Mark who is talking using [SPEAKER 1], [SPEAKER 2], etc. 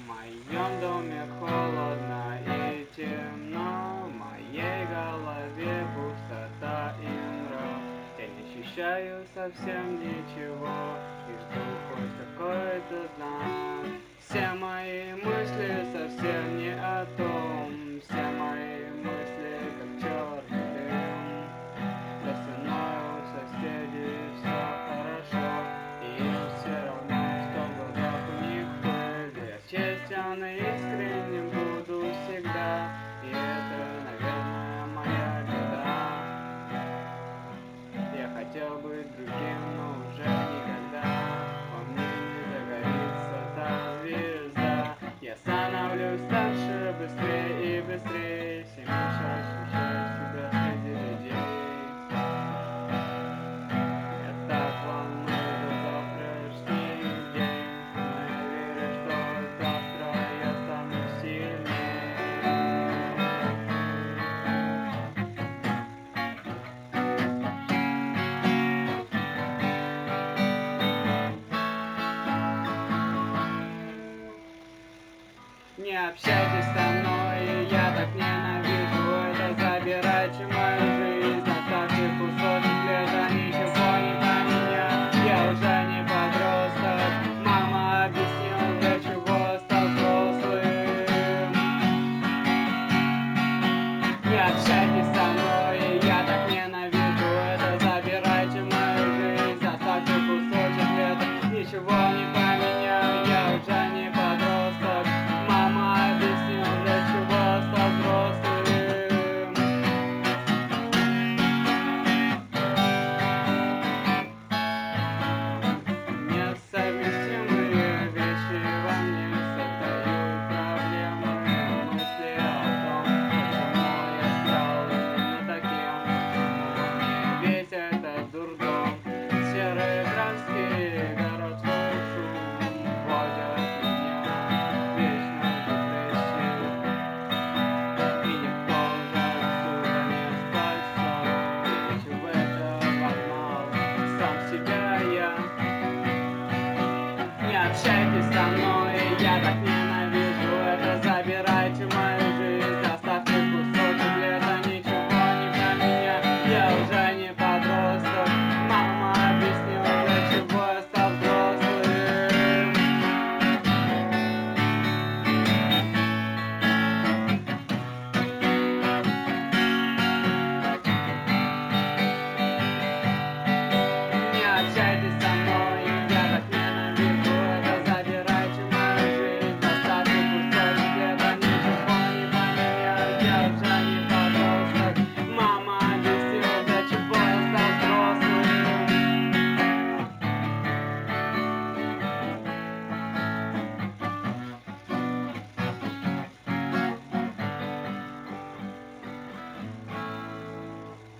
[SPEAKER 1] моем доме холодно и темно, в моей голове пустота и мрак. Я не ощущаю совсем ничего и жду хоть какой-то знак. Все мои мысли совсем не о том, все мои мысли как черный дым. За стеной у соседей все хорошо, и им все равно, что в глазах у них пыль. Я честен и искренним буду всегда, и это, наверное, моя беда. Я хотел быть другим, но уже никогда во мне не загорится та звезда. Я становлюсь старше, быстрее и быстрее, все меньше ощущаю себя среди людей. Я так волнуюсь за завтрашний день, но я верю, что завтра я стану сильнее. Не общайтесь со мной, я так ненавижу это, забирайте мою жизнь, оставьте кусочек лета, ничего не поменять, я уже не подросток, мама объяснила, для чего стал взрослым. Не общайтесь со мной, я так ненавижу это, забирайте мою жизнь, оставьте кусочек лета, ничего не поменяю, я уже не подросток. Мама объяснила, для чего стал взрослым. Несовместимые вещи во мне создают проблемы. Мысли о том, почему я стал именно таким, почему во мне весь этот дурдом. Серые краски, городской шум вводят меня в вечную депрессию. И никто уже отсюда не спасет, ведь в это погнал сам себя я. Не общайтесь со мной, я так не